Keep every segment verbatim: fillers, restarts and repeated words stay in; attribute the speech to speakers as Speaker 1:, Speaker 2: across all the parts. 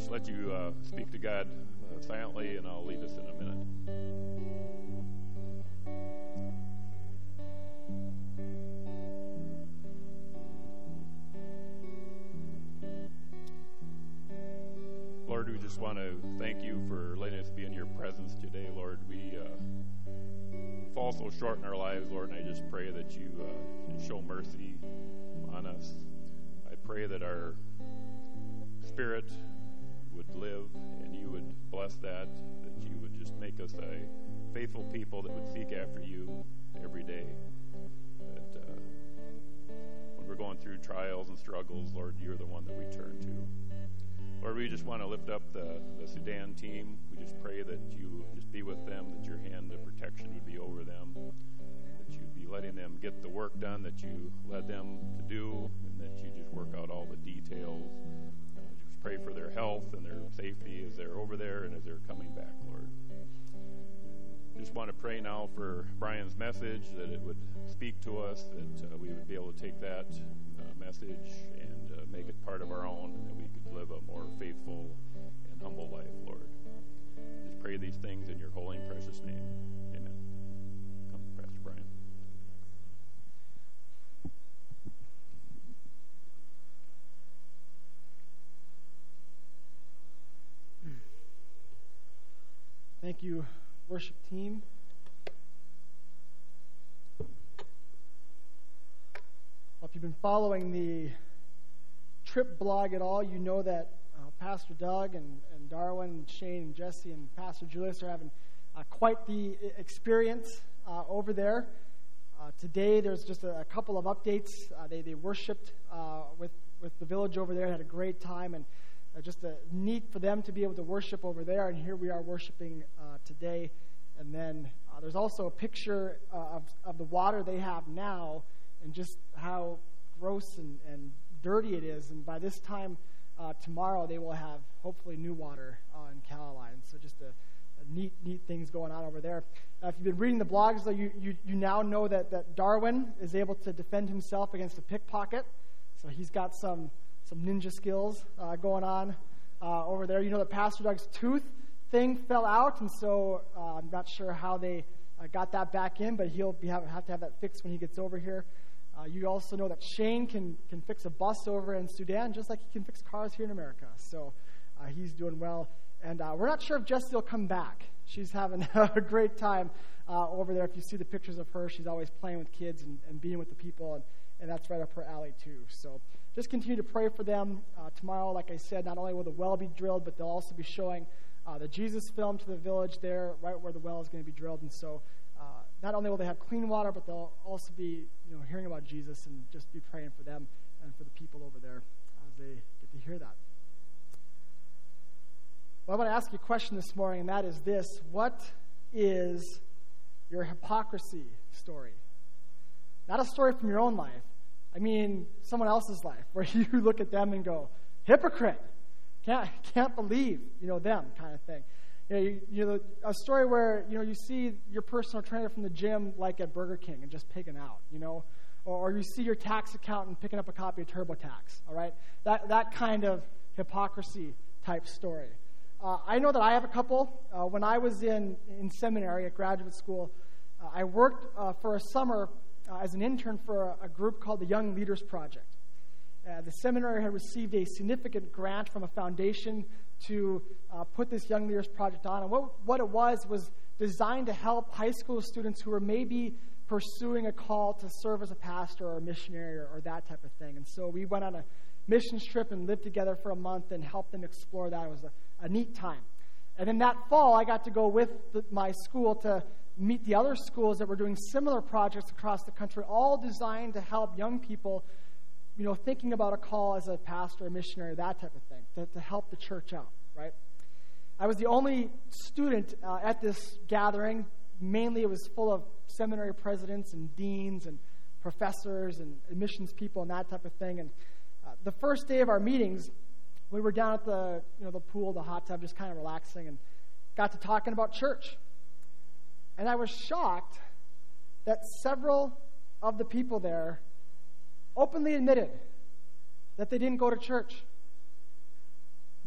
Speaker 1: just let you uh, speak to God uh, silently, and I'll lead us in a minute. Lord, we just want to thank you for letting us be in your presence today, Lord. We uh, fall so short in our lives, Lord, and I just pray that you uh, show mercy on us. I pray that our spirit would live and you would bless that, that you would just make us a faithful people that would seek after you every day. That uh, when we're going through trials and struggles, Lord, you're the one that we turn to. Lord, we just want to lift up the, the Sudan team. We just pray that you just be with them, that your hand of protection would be over them, that you'd be letting them get the work done that you led them to do, and that you just work out all the details. Uh, just pray for their health and their safety as they're over there and as they're coming back, Lord. Just want to pray now for Brian's message, that it would speak to us, that uh, we would be able to take that uh, message and uh, make it part of our own, and that we could live a more faithful and humble life, Lord. Just pray these things in your holy and precious name. Amen. Come, Pastor Brian.
Speaker 2: Thank you, worship team. Well, if you've been following the trip blog at all, you know that uh, Pastor Doug and, and Darwin and Shane and Jesse and Pastor Julius are having uh, quite the experience uh, over there. Uh, today, there's just a, a couple of updates. Uh, they they worshipped uh, with with the village over there, had a great time, and uh, just a neat for them to be able to worship over there. And here we are worshiping uh, today. And then uh, there's also a picture uh, of of the water they have now, and just how gross and, and dirty it is. And by this time uh, tomorrow, they will have hopefully new water uh, in Caroline. So just a, a neat, neat things going on over there. Uh, if you've been reading the blogs, though, you, you you now know that, that Darwin is able to defend himself against a pickpocket. So he's got some some ninja skills uh, going on uh, over there. You know that Pastor Doug's tooth thing fell out, and so uh, I'm not sure how they uh, got that back in, but he'll be have, have to have that fixed when he gets over here. Uh, you also know that Shane can, can fix a bus over in Sudan just like he can fix cars here in America. So uh, he's doing well. And uh, we're not sure if Jessie will come back. She's having a great time uh, over there. If you see the pictures of her, she's always playing with kids and, and being with the people, and, and that's right up her alley too. So just continue to pray for them. Uh, tomorrow, like I said, not only will the well be drilled, but they'll also be showing uh, the Jesus film to the village there, right where the well is going to be drilled. And so Uh, not only will they have clean water, but they'll also be, you know, hearing about Jesus, and just be praying for them and for the people over there as they get to hear that. Well, I want to ask you a question this morning, and that is this: what is your hypocrisy story? Not a story from your own life. I mean, someone else's life, where you look at them and go, hypocrite, can't can't believe, you know, them kind of thing. You know, you, you know, a story where, you know, you see your personal trainer from the gym like at Burger King and just pigging out, you know, or, or you see your tax accountant picking up a copy of TurboTax, all right? That that kind of hypocrisy type story. Uh, I know that I have a couple. Uh, when I was in, in seminary at graduate school, uh, I worked uh, for a summer uh, as an intern for a, a group called the Young Leaders Project. Uh, the seminary had received a significant grant from a foundation to uh, put this Young Leaders Project on. And what, what it was was designed to help high school students who were maybe pursuing a call to serve as a pastor or a missionary or, or that type of thing. And so we went on a missions trip and lived together for a month and helped them explore that. It was a, a neat time. And then that fall, I got to go with the, my school to meet the other schools that were doing similar projects across the country, all designed to help young people, you know, thinking about a call as a pastor, a missionary, that type of thing, to, to help the church out, right? I was the only student uh, at this gathering. Mainly it was full of seminary presidents and deans and professors and admissions people and that type of thing. And uh, the first day of our meetings, we were down at the, you know, the pool, the hot tub, just kind of relaxing, and got to talking about church. And I was shocked that several of the people there openly admitted that they didn't go to church.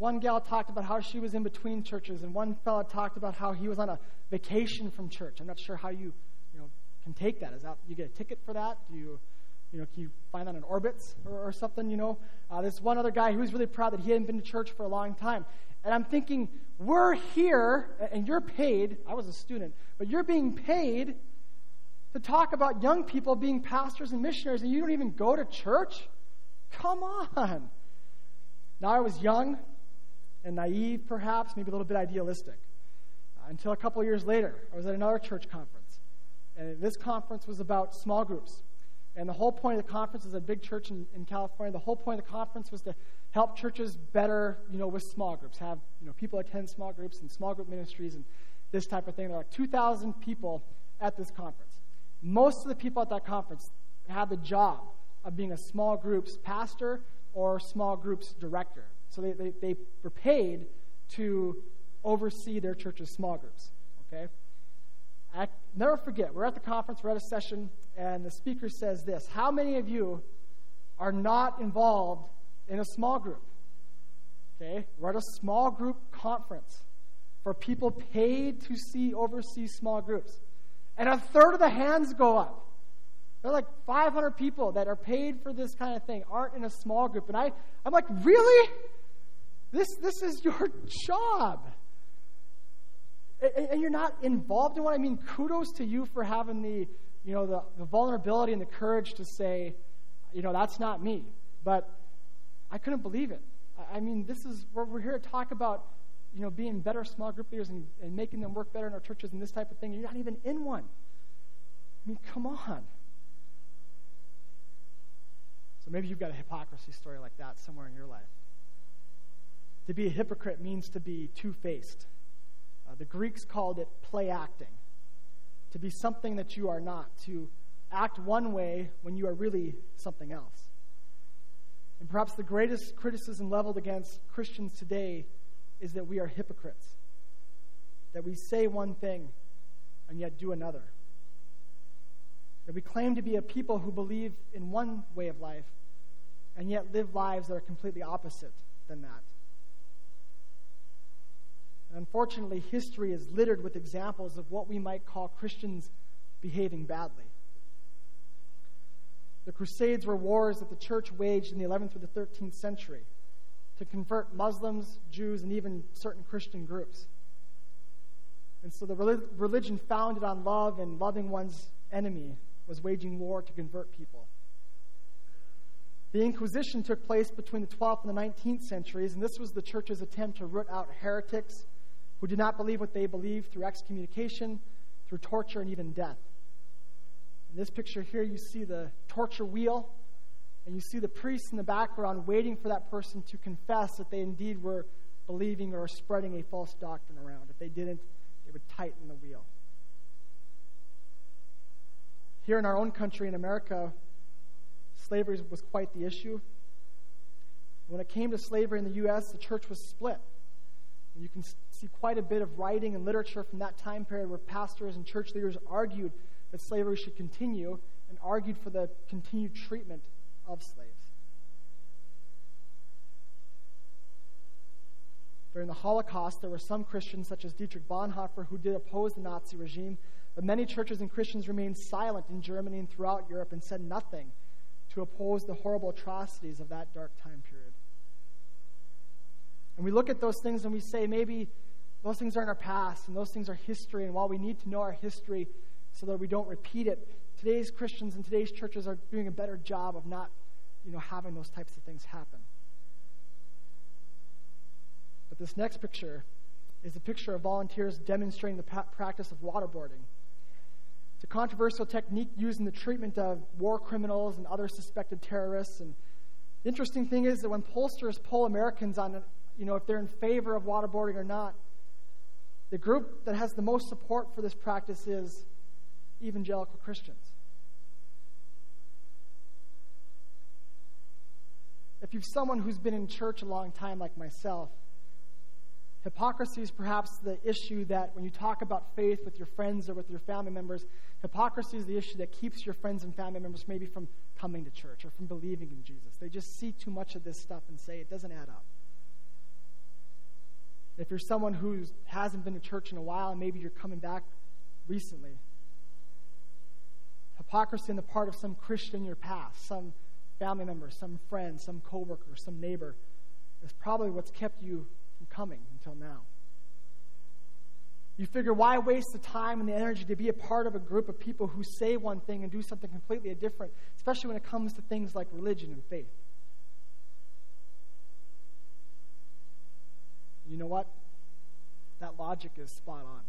Speaker 2: One gal talked about how she was in between churches, and one fella talked about how he was on a vacation from church. I'm not sure how you, you know, can take that. Is that you get a ticket for that? Do you, you know, can you find that on Orbitz or, or something? You know, uh, there's one other guy who was really proud that he hadn't been to church for a long time. And I'm thinking, we're here, and you're paid. I was a student, but you're being paid to talk about young people being pastors and missionaries, and you don't even go to church? Come on. Now, I was young and naive, perhaps, maybe a little bit idealistic. Uh, until a couple of years later, I was at another church conference. And this conference was about small groups. And the whole point of the conference is a big church in, in California. The whole point of the conference was to help churches better, you know, with small groups. Have, you know, people attend small groups and small group ministries and this type of thing. There are like two thousand people at this conference. Most of the people at that conference had the job of being a small group's pastor or small group's director. So they, they, they were paid to oversee their church's small groups, okay? I never forget, we're at the conference, we're at a session, and the speaker says this: how many of you are not involved in a small group? Okay, we're at a small group conference for people paid to see, oversee small groups. And a third of the hands go up. There are like five hundred people that are paid for this kind of thing, aren't in a small group. And I, I'm like, really? This, this is your job. And, and you're not involved in what I mean. Kudos to you for having the, you know, the, the vulnerability and the courage to say, you know, that's not me. But I couldn't believe it. I, I mean, this is where we're here to talk about, you know, being better small group leaders and, and making them work better in our churches and this type of thing. You're not even in one. I mean, come on. So maybe you've got a hypocrisy story like that somewhere in your life. To be a hypocrite means to be two-faced. Uh, the Greeks called it play acting. To be something that you are not. To act one way when you are really something else. And perhaps the greatest criticism leveled against Christians today is that we are hypocrites. That we say one thing and yet do another. That we claim to be a people who believe in one way of life and yet live lives that are completely opposite than that. And unfortunately, history is littered with examples of what we might call Christians behaving badly. The Crusades were wars that the church waged in the eleventh through the thirteenth century to convert Muslims, Jews, and even certain Christian groups. And so the religion founded on love and loving one's enemy was waging war to convert people. The Inquisition took place between the twelfth and the nineteenth centuries, and this was the church's attempt to root out heretics who did not believe what they believed through excommunication, through torture, and even death. In this picture here, you see the torture wheel, and you see the priests in the background waiting for that person to confess that they indeed were believing or spreading a false doctrine around. If they didn't, they would tighten the wheel. Here in our own country, in America, slavery was quite the issue. When it came to slavery in the U S, the church was split. And you can see quite a bit of writing and literature from that time period where pastors and church leaders argued that slavery should continue and argued for the continued treatment of slaves. During the Holocaust, there were some Christians, such as Dietrich Bonhoeffer, who did oppose the Nazi regime, but many churches and Christians remained silent in Germany and throughout Europe and said nothing to oppose the horrible atrocities of that dark time period. And we look at those things and we say, maybe those things are in our past and those things are history, and while we need to know our history so that we don't repeat it, today's Christians and today's churches are doing a better job of not, you know, having those types of things happen. But this next picture is a picture of volunteers demonstrating the pa- practice of waterboarding. It's a controversial technique used in the treatment of war criminals and other suspected terrorists. And the interesting thing is that when pollsters poll Americans on, you know, if they're in favor of waterboarding or not, the group that has the most support for this practice is evangelical Christians. If you're someone who's been in church a long time like myself, hypocrisy is perhaps the issue that when you talk about faith with your friends or with your family members, hypocrisy is the issue that keeps your friends and family members maybe from coming to church or from believing in Jesus. They just see too much of this stuff and say it doesn't add up. If you're someone who hasn't been to church in a while and maybe you're coming back recently, hypocrisy on the part of some Christian in your past, some family member, some friend, some coworker, some neighbor, is probably what's kept you from coming until now. You figure, why waste the time and the energy to be a part of a group of people who say one thing and do something completely different, especially when it comes to things like religion and faith? You know what? That logic is spot on.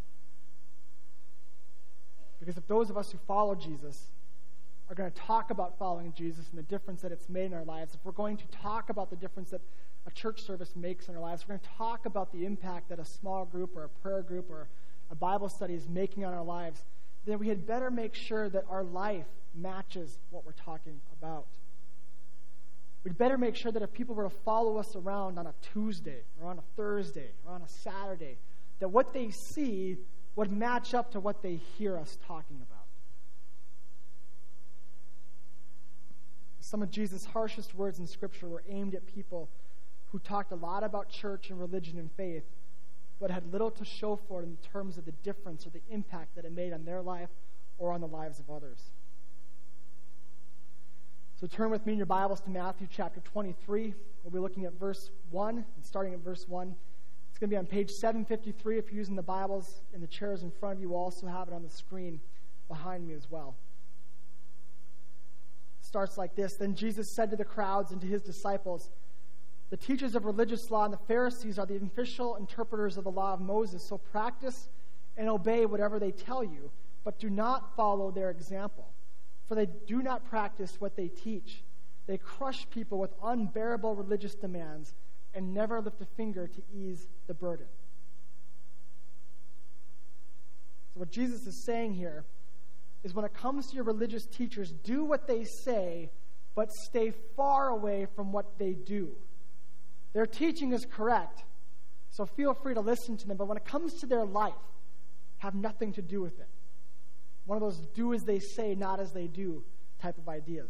Speaker 2: Because if those of us who follow Jesus are going to talk about following Jesus and the difference that it's made in our lives, if we're going to talk about the difference that a church service makes in our lives, we're going to talk about the impact that a small group or a prayer group or a Bible study is making on our lives, then we had better make sure that our life matches what we're talking about. We'd better make sure that if people were to follow us around on a Tuesday or on a Thursday or on a Saturday, that what they see would match up to what they hear us talking about. Some of Jesus' harshest words in Scripture were aimed at people who talked a lot about church and religion and faith, but had little to show for it in terms of the difference or the impact that it made on their life or on the lives of others. So turn with me in your Bibles to Matthew chapter twenty-three. We'll be looking at verse one, and starting at verse one. It's going to be on page seven fifty-three. If you're using the Bibles in the chairs in front of you, we'll also have it on the screen behind me as well. It starts like this. Then Jesus said to the crowds and to his disciples, "The teachers of religious law and the Pharisees are the official interpreters of the law of Moses, so practice and obey whatever they tell you, but do not follow their example. For they do not practice what they teach. They crush people with unbearable religious demands and never lift a finger to ease the burden." So what Jesus is saying here is, when it comes to your religious teachers, do what they say, but stay far away from what they do. Their teaching is correct, so feel free to listen to them, but when it comes to their life, have nothing to do with it. One of those do as they say, not as they do type of ideas.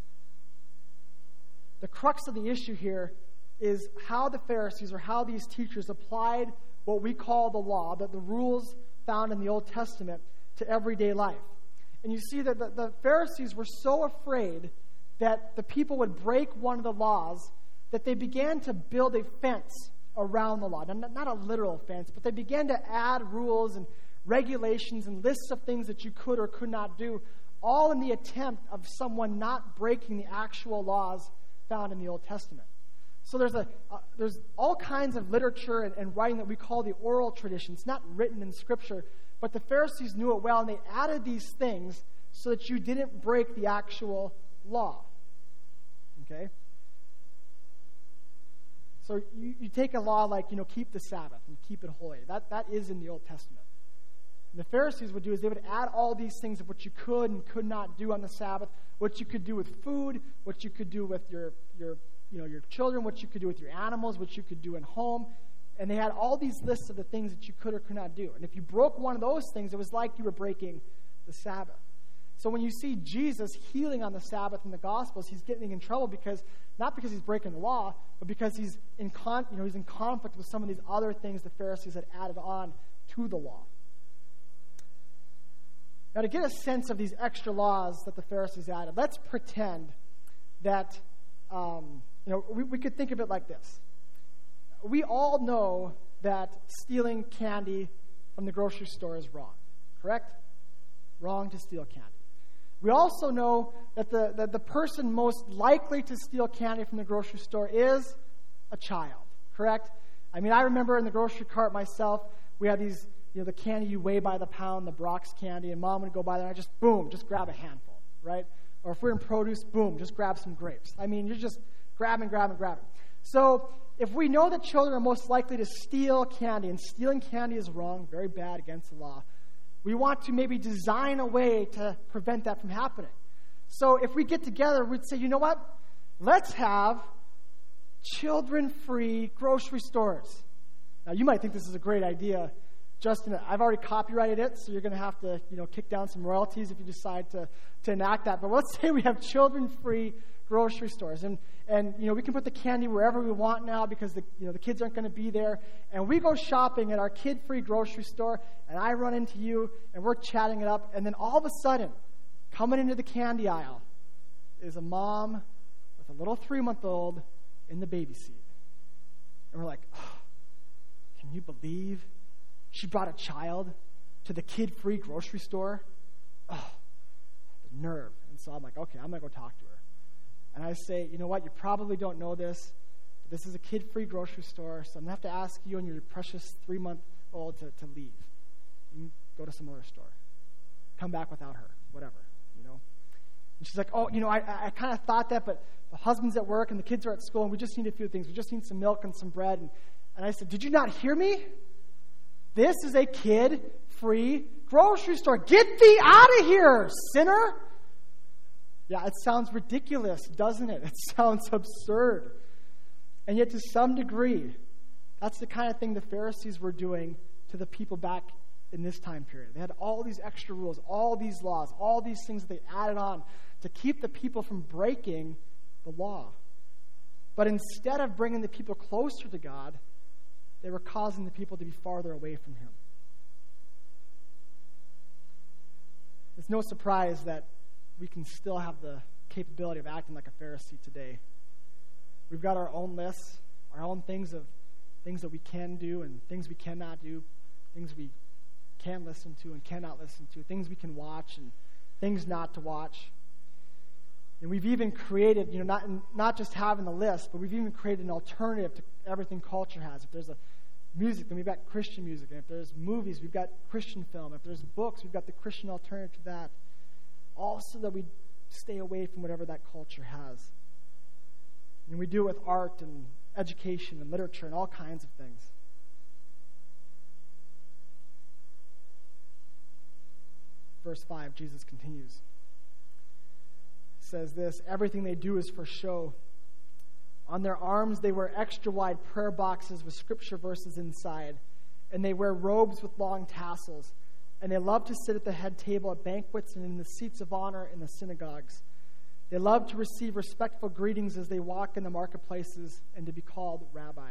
Speaker 2: The crux of the issue here is how the Pharisees or how these teachers applied what we call the law, that the rules found in the Old Testament, to everyday life. And you see that the, the Pharisees were so afraid that the people would break one of the laws that they began to build a fence around the law. Not, not a literal fence, but they began to add rules and regulations and lists of things that you could or could not do, all in the attempt of someone not breaking the actual laws found in the Old Testament. So there's a uh, there's all kinds of literature and, and writing that we call the oral tradition. It's not written in Scripture, but the Pharisees knew it well, and they added these things so that you didn't break the actual law. Okay? So you, you take a law like, you know, keep the Sabbath and keep it holy. That that is in the Old Testament. And the Pharisees would do is they would add all these things of what you could and could not do on the Sabbath, what you could do with food, what you could do with your your you know your children, what you could do with your animals, what you could do in home. And they had all these lists of the things that you could or could not do. And if you broke one of those things, it was like you were breaking the Sabbath. So when you see Jesus healing on the Sabbath in the Gospels, he's getting in trouble because, not because he's breaking the law, but because he's in con, you know, he's in conflict with some of these other things the Pharisees had added on to the law. Now, to get a sense of these extra laws that the Pharisees added, let's pretend that, um, you know, we, we could think of it like this. We all know that stealing candy from the grocery store is wrong, correct? Wrong to steal candy. We also know that the, that the person most likely to steal candy from the grocery store is a child, correct? I mean, I remember in the grocery cart myself, we had these, you know, the candy you weigh by the pound, the Brock's candy, and Mom would go by there and I just, boom, just grab a handful, right? Or if we're in produce, boom, just grab some grapes. I mean, you're just grabbing, grabbing, grabbing. So if we know that children are most likely to steal candy, and stealing candy is wrong, very bad, against the law, we want to maybe design a way to prevent that from happening. So if we get together, we'd say, you know what? Let's have children-free grocery stores. Now, you might think this is a great idea. Justin, I've already copyrighted it, so you're going to have to, you know, kick down some royalties if you decide to, to enact that. But let's say we have children-free grocery stores. And, and you know, we can put the candy wherever we want now because the, you know, the kids aren't going to be there. And we go shopping at our kid-free grocery store, and I run into you, and we're chatting it up. And then all of a sudden, coming into the candy aisle is a mom with a little three-month-old in the baby seat. And we're like, oh, can you believe she brought a child to the kid-free grocery store? Oh, the nerve. And so I'm like, okay, I'm going to go talk to her. And I say, you know what, you probably don't know this, but this is a kid-free grocery store, so I'm going to have to ask you and your precious three-month-old to, to leave. You can go to some other store. Come back without her, whatever, you know. And she's like, oh, you know, I, I kind of thought that, but the husband's at work and the kids are at school, and we just need a few things. We just need some milk and some bread. And, and I said, did you not hear me? This is a kid-free grocery store. Get thee out of here, sinner. Yeah, it sounds ridiculous, doesn't it? It sounds absurd. And yet to some degree, that's the kind of thing the Pharisees were doing to the people back in this time period. They had all these extra rules, all these laws, all these things that they added on to keep the people from breaking the law. But instead of bringing the people closer to God, they were causing the people to be farther away from Him. It's no surprise that we can still have the capability of acting like a Pharisee today. We've got our own lists, our own things of things that we can do and things we cannot do, things we can listen to and cannot listen to, things we can watch and things not to watch. And we've even created, you know, not not just having the list, but we've even created an alternative to everything culture has. If there's a music, then we've got Christian music. And if there's movies, we've got Christian film. If there's books, we've got the Christian alternative to that. All so that we stay away from whatever that culture has. And we do it with art and education and literature and all kinds of things. Verse five, Jesus continues. It says this, everything they do is for show. On their arms they wear extra-wide prayer boxes with scripture verses inside, and they wear robes with long tassels. And they love to sit at the head table at banquets and in the seats of honor in the synagogues. They love to receive respectful greetings as they walk in the marketplaces and to be called rabbi.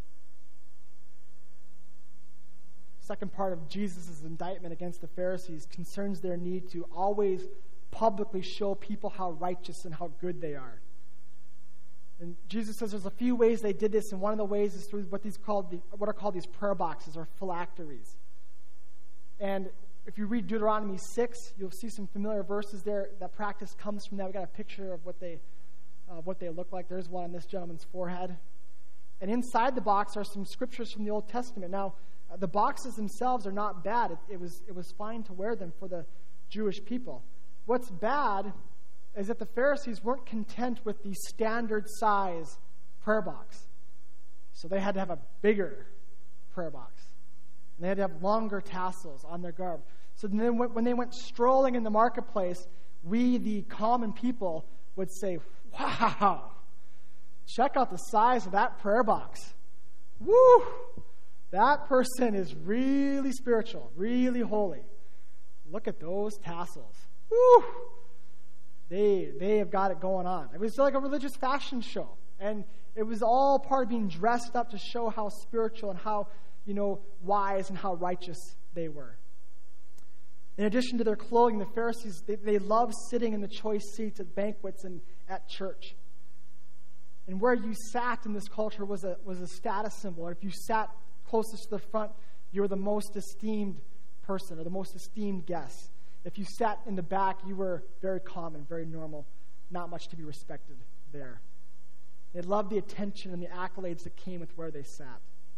Speaker 2: Second part of Jesus' indictment against the Pharisees concerns their need to always publicly show people how righteous and how good they are. And Jesus says there's a few ways they did this, and one of the ways is through what these called the, what are called these prayer boxes or phylacteries. And if you read Deuteronomy six, you'll see some familiar verses there. That practice comes from that. We got a picture of what they uh, what they look like. There's one on this gentleman's forehead. And inside the box are some scriptures from the Old Testament. Now, uh, the boxes themselves are not bad. It, it was it was fine to wear them for the Jewish people. What's bad is that the Pharisees weren't content with the standard size prayer box. So they had to have a bigger prayer box. And they had to have longer tassels on their garb. So then when they went strolling in the marketplace, we, the common people, would say, wow, check out the size of that prayer box. Woo! That person is really spiritual, really holy. Look at those tassels. Woo! They, they have got it going on. It was like a religious fashion show. And it was all part of being dressed up to show how spiritual and how, you know, wise and how righteous they were. In addition to their clothing, the Pharisees, they, they loved sitting in the choice seats at banquets and at church. And where you sat in this culture was a was a status symbol. Or if you sat closest to the front, you were the most esteemed person or the most esteemed guest. If you sat in the back, you were very common, very normal, not much to be respected there. They loved the attention and the accolades that came with where they sat.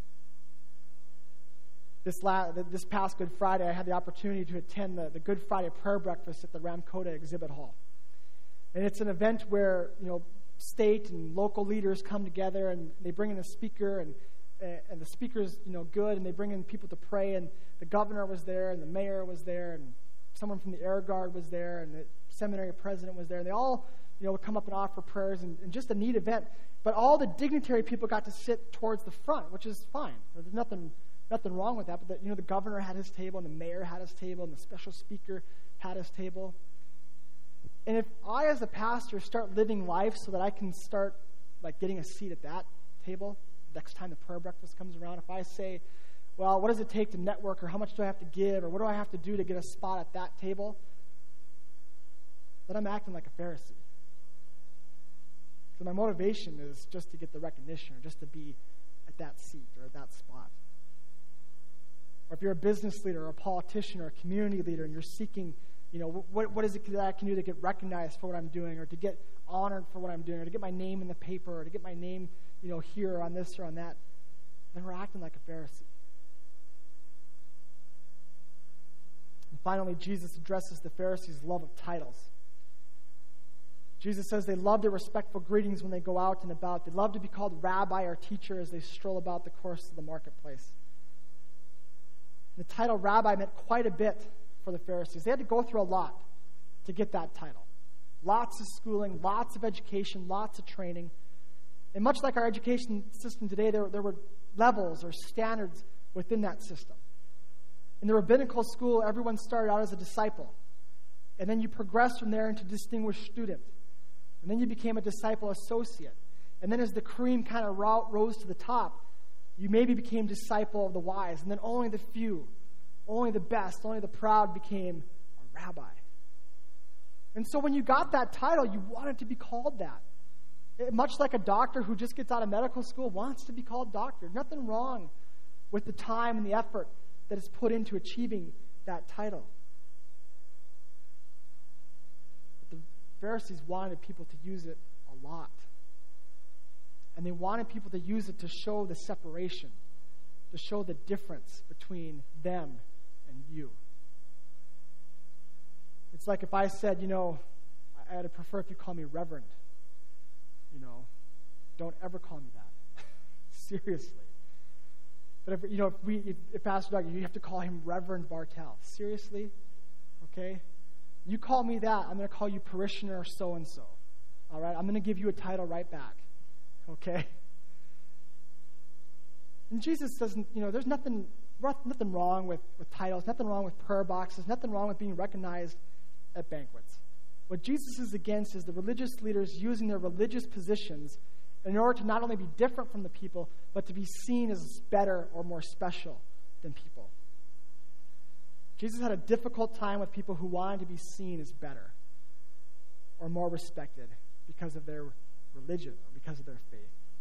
Speaker 2: This la- this past Good Friday, I had the opportunity to attend the, the Good Friday prayer breakfast at the Ramkota Exhibit Hall. And it's an event where, you know, state and local leaders come together and they bring in a speaker, and and the speaker's, you know, good, and they bring in people to pray, and the governor was there, and the mayor was there, and someone from the Air Guard was there, and the seminary president was there, and they all, you know, would come up and offer prayers, and, and just a neat event. But all the dignitary people got to sit towards the front, which is fine. There's nothing nothing wrong with that. But, the, you know, the governor had his table, and the mayor had his table, and the special speaker had his table. And if I, as a pastor, start living life so that I can start, like, getting a seat at that table next time the prayer breakfast comes around, if I say, well, what does it take to network, or how much do I have to give, or what do I have to do to get a spot at that table, then I'm acting like a Pharisee. Because my motivation is just to get the recognition, or just to be at that seat or at that spot. Or if you're a business leader or a politician or a community leader and you're seeking, you know, what what is it that I can do to get recognized for what I'm doing, or to get honored for what I'm doing, or to get my name in the paper, or to get my name, you know, here or on this or on that, then we're acting like a Pharisee. And finally, Jesus addresses the Pharisees' love of titles. Jesus says they love their respectful greetings when they go out and about. They love to be called rabbi or teacher as they stroll about the course of the marketplace. The title rabbi meant quite a bit for the Pharisees. They had to go through a lot to get that title. Lots of schooling, lots of education, lots of training. And much like our education system today, there, there were levels or standards within that system. In the rabbinical school, everyone started out as a disciple. And then you progressed from there into distinguished student. And then you became a disciple associate. And then as the cream kind of rose to the top, you maybe became disciple of the wise. And then only the few, only the best, only the proud became a rabbi. And so when you got that title, you wanted to be called that. It, much like a doctor who just gets out of medical school wants to be called doctor. Nothing wrong with the time and the effort that is put into achieving that title. Pharisees wanted people to use it a lot. And they wanted people to use it to show the separation, to show the difference between them and you. It's like if I said, you know, I'd prefer if you call me Reverend. You know, don't ever call me that. Seriously. But if, you know, if we, if, if Pastor Doug, you have to call him Reverend Bartel. Seriously? Okay? You call me that, I'm going to call you parishioner so-and-so. All right? I'm going to give you a title right back. Okay? And Jesus doesn't, you know, there's nothing nothing wrong with, with titles, nothing wrong with prayer boxes, nothing wrong with being recognized at banquets. What Jesus is against is the religious leaders using their religious positions in order to not only be different from the people, but to be seen as better or more special than people. Jesus had a difficult time with people who wanted to be seen as better or more respected because of their religion or because of their faith.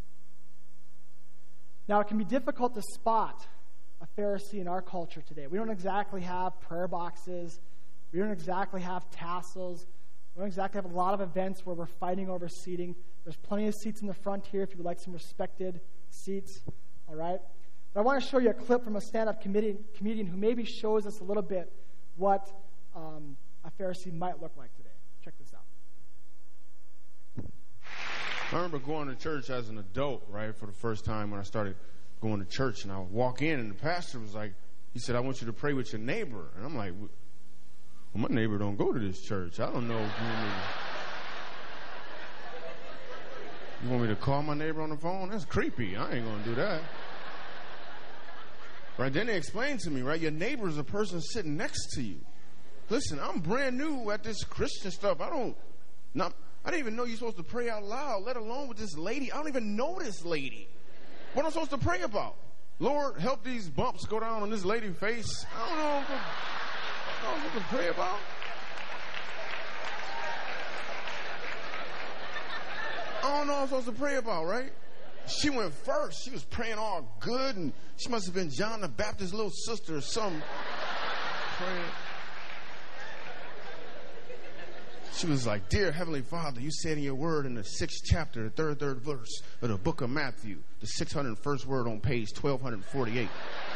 Speaker 2: Now, it can be difficult to spot a Pharisee in our culture today. We don't exactly have prayer boxes. We don't exactly have tassels. We don't exactly have a lot of events where we're fighting over seating. There's plenty of seats in the front here if you would like some respected seats, all right? But I want to show you a clip from a stand-up comedian, comedian who maybe shows us a little bit what um, a Pharisee might look like today. Check this out.
Speaker 3: I remember going to church as an adult, right, for the first time when I started going to church. And I would walk in, and the pastor was like, he said, I want you to pray with your neighbor. And I'm like, well, my neighbor don't go to this church. I don't know if you want me to, you want me to call my neighbor on the phone? That's creepy. I ain't going to do that. Right, then they explained to me, right, your neighbor is a person sitting next to you. Listen, I'm brand new at this Christian stuff. I don't, not, I didn't even know you're supposed to pray out loud, let alone with this lady. I don't even know this lady. What am I supposed to pray about? Lord, help these bumps go down on this lady's face. I don't know what to, I don't know what to pray about. I don't know what I'm supposed to pray about, right? She went first. She was praying all good, and she must have been John the Baptist's little sister or something. Praying. She was like, Dear Heavenly Father, you said in your word in the sixth chapter, the third, third verse of the book of Matthew, the six hundred first word on page twelve forty-eight.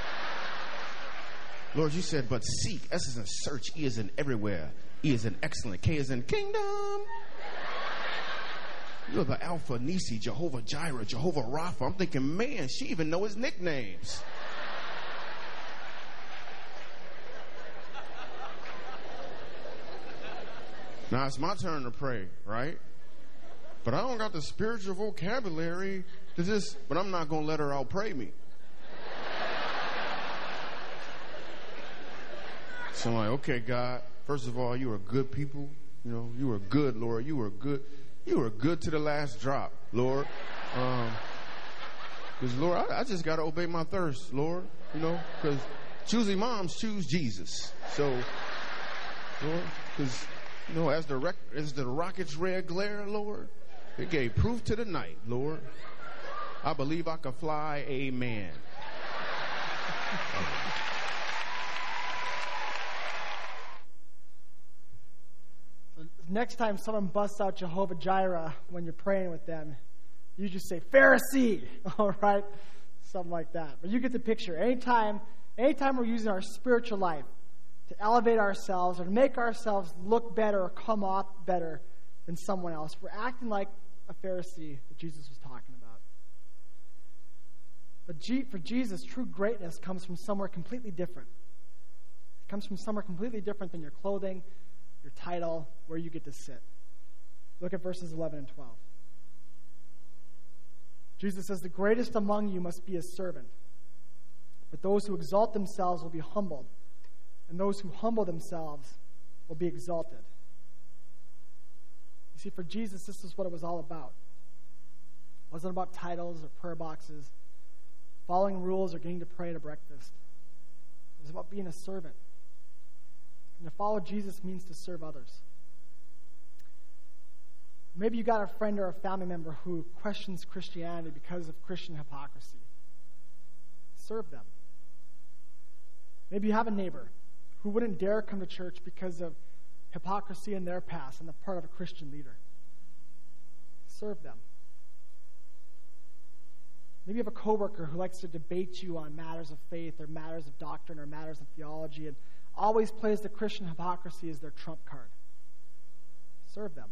Speaker 3: Lord, you said, but seek, S is in search, E is in everywhere, E is in excellent, K is in kingdom. You're the Alpha, Nisi, Jehovah Jireh, Jehovah Rapha. I'm thinking, man, she even know his nicknames. Now it's my turn to pray, right? But I don't got the spiritual vocabulary to just, but I'm not going to let her out-pray me. So I'm like, okay, God, first of all, you are good people. You know, you were good, Lord. You were good. You were good to the last drop, Lord. Um, because, Lord, I, I just got to obey my thirst, Lord. You know, because choosing moms choose Jesus. So, Lord, because, you know, as the, rec- as the rocket's red glare, Lord, it gave proof to the night, Lord. I believe I can fly, amen.
Speaker 2: Next time someone busts out Jehovah Jireh when you're praying with them, you just say, Pharisee, all right? Something like that. But you get the picture. Anytime, anytime we're using our spiritual life to elevate ourselves or to make ourselves look better or come off better than someone else, we're acting like a Pharisee that Jesus was talking about. But G- for Jesus, true greatness comes from somewhere completely different. It comes from somewhere completely different than your clothing, your title, where you get to sit. Look at verses eleven and twelve. Jesus says, the greatest among you must be a servant, but those who exalt themselves will be humbled, and those who humble themselves will be exalted. You see, for Jesus, this is what it was all about. It wasn't about titles or prayer boxes, following rules, or getting to pray at a breakfast. It was about being a servant. And to follow Jesus means to serve others. Maybe you got a friend or a family member who questions Christianity because of Christian hypocrisy. Serve them. Maybe you have a neighbor who wouldn't dare come to church because of hypocrisy in their past on the part of a Christian leader. Serve them. Maybe you have a coworker who likes to debate you on matters of faith or matters of doctrine or matters of theology and always plays the Christian hypocrisy as their trump card. Serve them.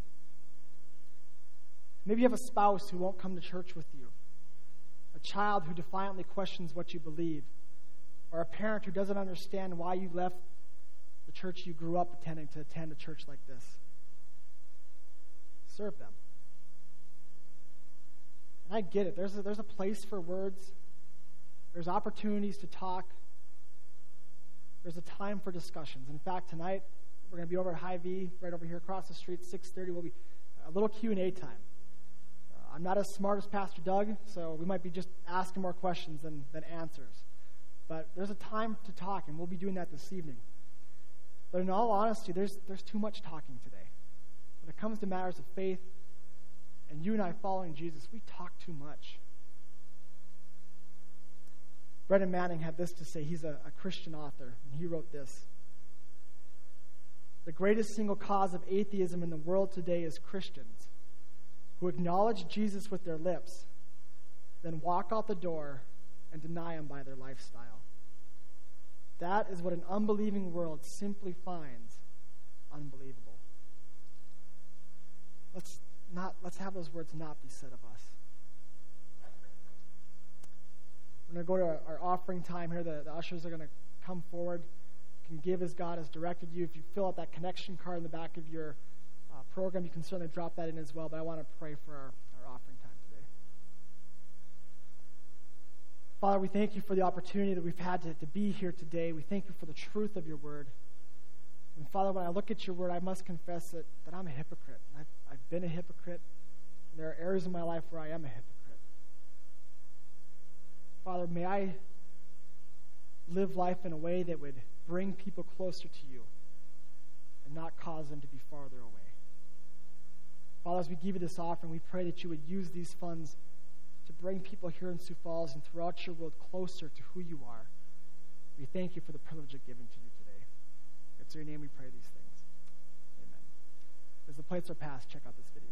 Speaker 2: Maybe you have a spouse who won't come to church with you, a child who defiantly questions what you believe, or a parent who doesn't understand why you left the church you grew up attending to attend a church like this. Serve them. And I get it. There's a, there's a place for words. There's opportunities to talk. There's a time for discussions. In fact, tonight, we're going to be over at Hy-Vee, right over here across the street, six thirty. Will be a little Q and A time. I'm not as smart as Pastor Doug, so we might be just asking more questions than, than answers. But there's a time to talk, and we'll be doing that this evening. But in all honesty, there's there's too much talking today. When it comes to matters of faith, and you and I following Jesus, we talk too much. Brennan Manning had this to say. He's a, a Christian author, and he wrote this. The greatest single cause of atheism in the world today is Christians who acknowledge Jesus with their lips, then walk out the door and deny him by their lifestyle. That is what an unbelieving world simply finds unbelievable. Let's not let's have those words not be said of us. We're going to go to our offering time here. The, the ushers are going to come forward. You can give as God has directed you. If you fill out that connection card in the back of your Uh, program, you can certainly drop that in as well, but I want to pray for our, our offering time today. Father, we thank you for the opportunity that we've had to, to be here today. We thank you for the truth of your word. And Father, when I look at your word, I must confess that, that I'm a hypocrite. I've, I've been a hypocrite, and there are areas in my life where I am a hypocrite. Father, may I live life in a way that would bring people closer to you and not cause them to be farther away. Father, as we give you this offering, we pray that you would use these funds to bring people here in Sioux Falls and throughout your world closer to who you are. We thank you for the privilege of giving to you today. It's in your name we pray these things. Amen. As the plates are passed, check out this video.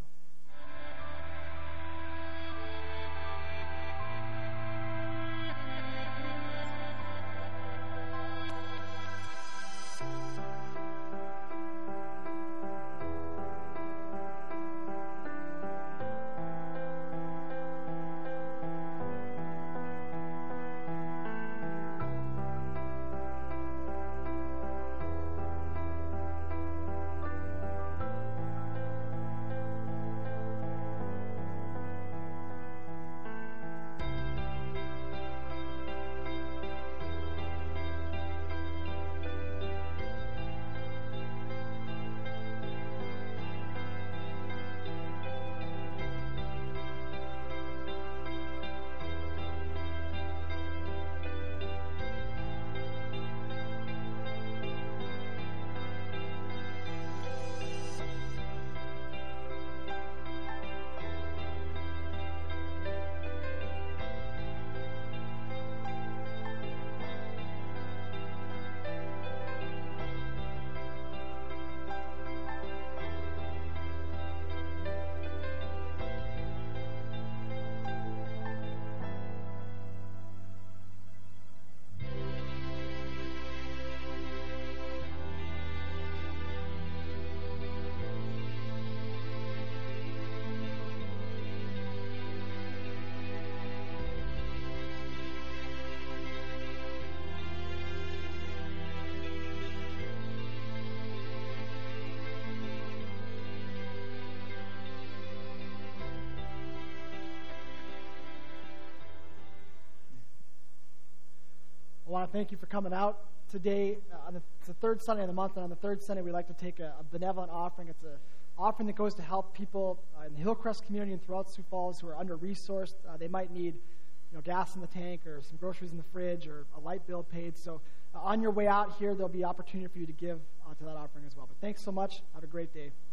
Speaker 2: want to thank you for coming out today. Uh, on the, it's the third Sunday of the month, and on the third Sunday, we like to take a, a benevolent offering. It's an offering that goes to help people uh, in the Hillcrest community and throughout Sioux Falls who are under-resourced. Uh, they might need you know, gas in the tank or some groceries in the fridge or a light bill paid. So uh, on your way out here, there'll be opportunity for you to give uh, to that offering as well. But thanks so much. Have a great day.